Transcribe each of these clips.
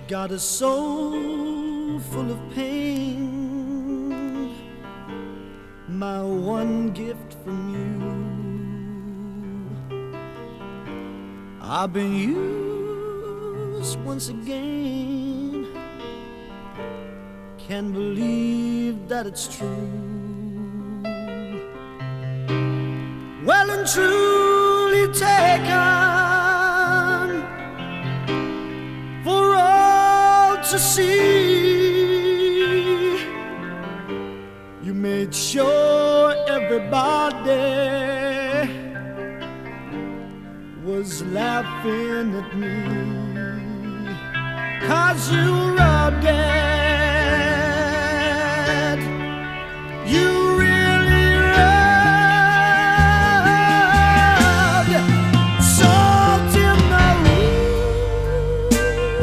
got a soul full of pain, my one gift from you. I've been used once again, can't believe that it's true. Well and truly taken for all to see. You made sure everybody was laughing at me, 'cause you were dead. You really rubbed salt in the wound.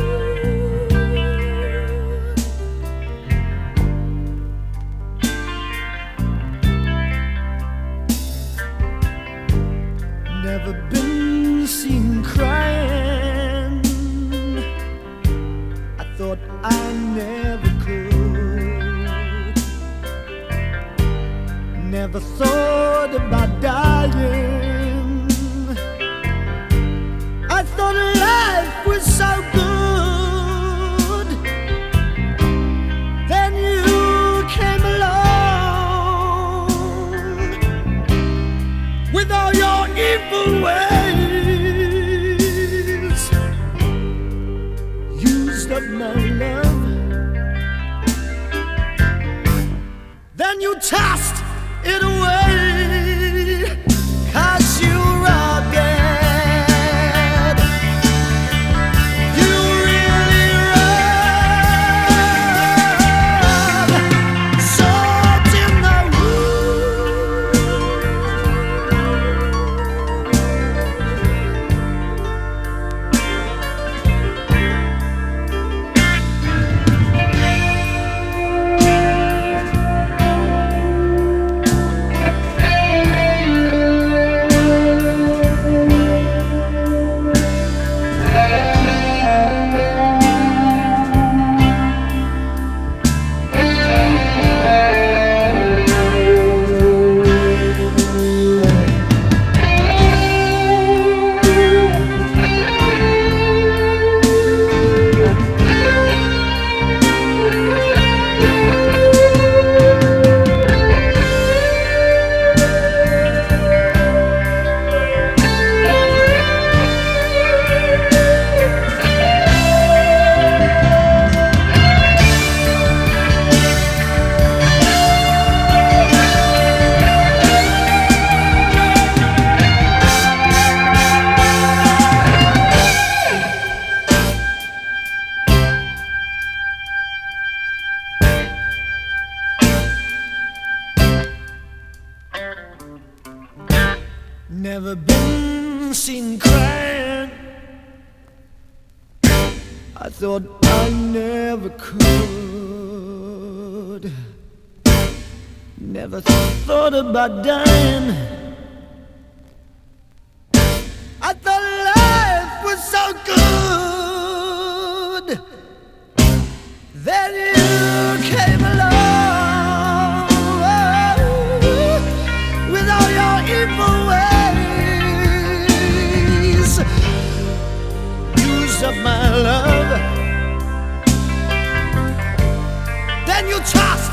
Never been seen crying, I thought I never could. Never thought about dying, I thought life was so good. Then you came along with all your evil ways, used up my love, then you tossed it away, 'cause you are dead. You really rub salt in the wound. Never been seen crying, I thought I never could. Never thought about dying, I thought life was so good. Then you came along with all your evil ways, of my love, then you toss